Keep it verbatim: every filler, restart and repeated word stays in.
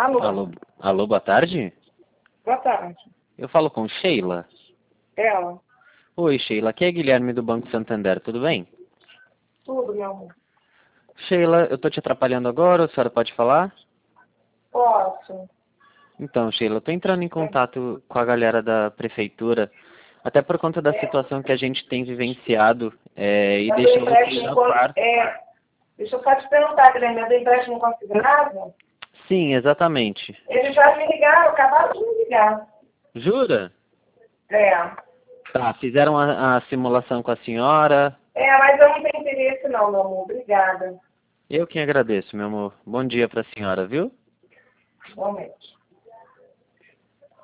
Alô? Alô, alô, boa tarde? Boa tarde. Eu falo com Sheila. Ela? Oi, Sheila, aqui é Guilherme do Banco Santander, tudo bem? Tudo, meu amor. Sheila, eu tô te atrapalhando agora, a senhora pode falar? Posso? Então, Sheila, eu tô entrando em contato com a galera da prefeitura, até por conta da situação que a gente tem vivenciado, é, e Mas o deixou você empréstimo, no con- quarto. é, deixa eu só te perguntar, Guilherme, mas o empréstimo consignado? Sim, exatamente. Eles já me ligaram, acabaram de me ligar. Jura? É. Tá, fizeram a, a simulação com a senhora. É, mas eu não tenho interesse não, meu amor. Obrigada. Eu quem agradeço, meu amor. Bom dia pra senhora, viu? Igualmente.